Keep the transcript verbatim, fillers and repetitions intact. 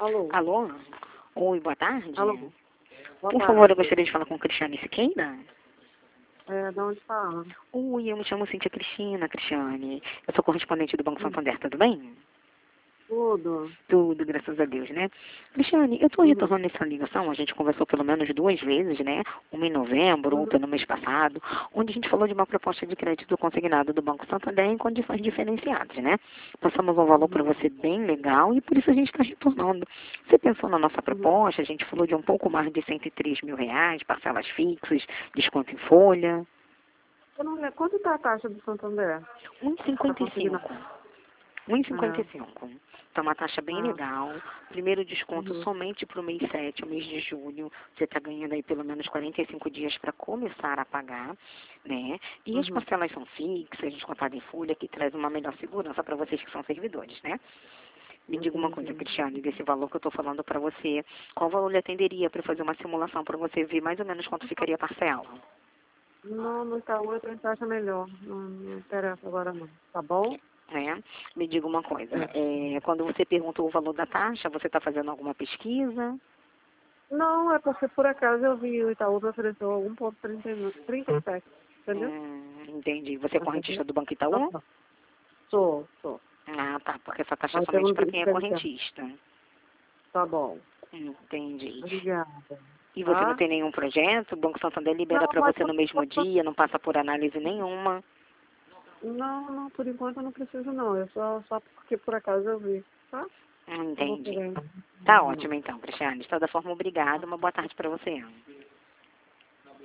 Alô? Alô? Oi, boa tarde. Alô? Boa Por tarde. favor, eu gostaria de falar com Cristiane Siqueira. É, de onde fala? Oi, eu me chamo Cíntia Cristina, Cristiane. Eu sou correspondente do Banco Hum. Santander, tudo bem? Tudo. Tudo, graças a Deus, né? Cristiane, eu estou Uhum. retornando essa ligação, a gente conversou pelo menos duas vezes, né? Uma em novembro, Uhum. outra no mês passado, onde a gente falou de uma proposta de crédito consignado do Banco Santander em condições diferenciadas, né? Passamos um valor para Uhum. você bem legal e por isso a gente está retornando. Você pensou na nossa Uhum. proposta? A gente falou de um pouco mais de cento e três mil reais, parcelas fixas, desconto em folha. Eu não lembro. Quanto está a taxa do Santander? um e cinquenta e cinco. um e cinquenta e É. cinco. Então, uma taxa bem Ah. legal. Primeiro desconto Uhum. somente para o mês sete, o mês de junho. Você está ganhando aí pelo menos quarenta e cinco dias para começar a pagar, né? E as Uhum. parcelas são fixas, descontada em folha, que traz uma melhor segurança para vocês que são servidores, né? Me diga uma coisa, Entendi. Cristiane, desse valor que eu estou falando para você, qual valor lhe atenderia para fazer uma simulação para você ver mais ou menos quanto ficaria a parcela? Não, no Itaú eu tenho taxa melhor. Não, não interessa agora não. Tá bom? Né? Me diga uma coisa, É. é, quando você perguntou o valor da taxa, você está fazendo alguma pesquisa? Não, é porque por acaso eu vi o Itaú me ofereceu um ponto trinta e sete. Entendeu? Hum, entendi. Você é Entendeu? correntista do Banco Ah, Itaú? tá. Sou, sou. Ah, tá, porque essa taxa é Aí tem somente um para quem é diferencial. correntista. Tá bom. Entendi. Obrigada. E você não Tá? tem nenhum projeto? O Banco Santander libera Não, para mas você no mesmo dia, não passa por análise nenhuma. não, não, por enquanto eu não preciso não. Eu só, só porque por acaso eu vi, tá? Hum, Eu vou Entendi. pegar. Tá ótimo então, Cristiane. De toda forma, obrigada. Uma boa tarde para você.